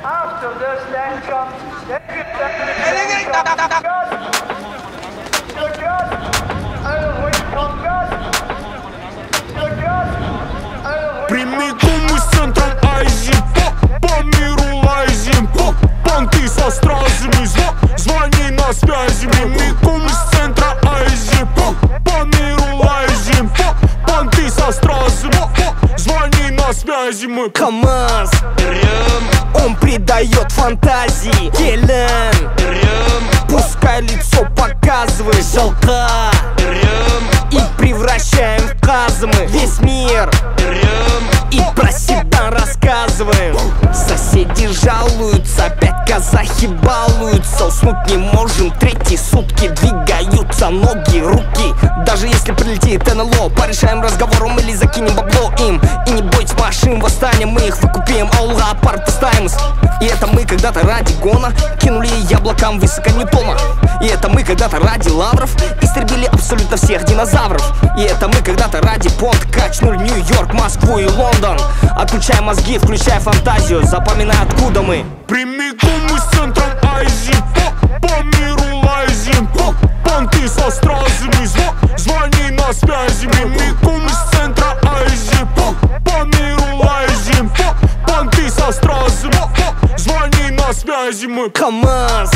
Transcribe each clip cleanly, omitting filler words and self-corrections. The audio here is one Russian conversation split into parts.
After this then comes the Прямиком из центра Азии, по миру лазим, понты со стразами, звони на связи. Прямиком из центра Азии, по миру лазим, понты со стразами, звони на связи. Мы КамАЗ, он придает фантазии. Келен, пускай лицо показывает. Жалка, и превращаем в казмы весь мир, и про себя рассказываем. Соседи жалуются, опять казахи балуются. Уснуть не можем, третьи сутки двигаются ноги, руки. Даже если прилетит НЛО, порешаем разговором или закинем бабло им. И не бойтесь машин, восстанем, мы их выкупим, аула аппарат поставим. И это мы когда-то ради гона кинули яблокам высоконьютона. И это мы когда-то ради лавров истребили абсолютно всех динозавров. И это мы когда-то ради понт качнули Нью-Йорк, Москву и Лондон. Отключай мозги, включай фантазию, запоминай, откуда мы. прямиком из центра Азии, по миру лазим, понты со стразами, звони на связи. Прямиком из центра Азии, по миру лазим, понты со стразами, звони на связи. Мы КамАЗ,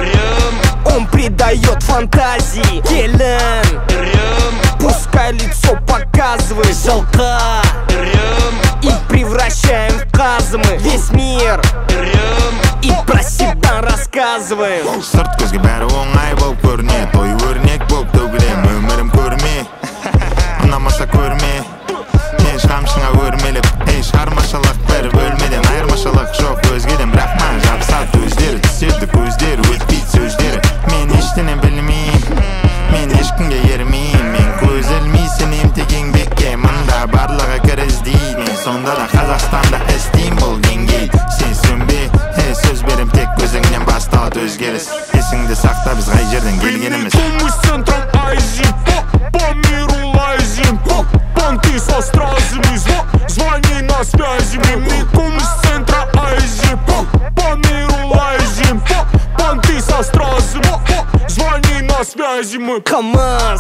он придает фантазии. Келен, пускай лицо показывает. Жалка, и превращаем в казмы весь мир, и про себя рассказываем. Сырт көзге бәрі оңай болып көрінеді, той өрнек болып төгілем, өмірім көрме, ұнамаса көрме. Мен шамшыңа өрмелеп, шығармашылық бір бөлмеден, айырмашылық жоқ өзгеден. Бірақ маған жабысады өздері, түседі көздері, өтпейді сөздері. Мен ештеңе білмеймін, мен ешкімге ермеймін. Мен көз ілмей сенем тек еңбекке, мында барлығы кір іздейді. Мен сонда да Қазақстанда істеймін бұл деңгей. Сен сөнбе, сөз берем, тек көзіңнен басталады өзгеріс. Есіңді сақта, біз қай жерден келгеніміз. прямиком из центра Азии, по миру лазим, понты со стразами, звони на связи. Прямиком из центра Азии, по миру лазим, понты со стразами, звони на связи. Мы КамАЗ,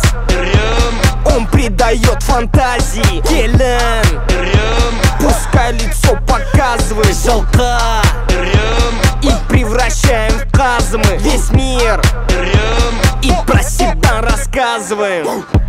он придает фантазии. Келен, пускай лицо показывает. Жалка, и превращаем в казмы весь мир, и про себя рассказываем.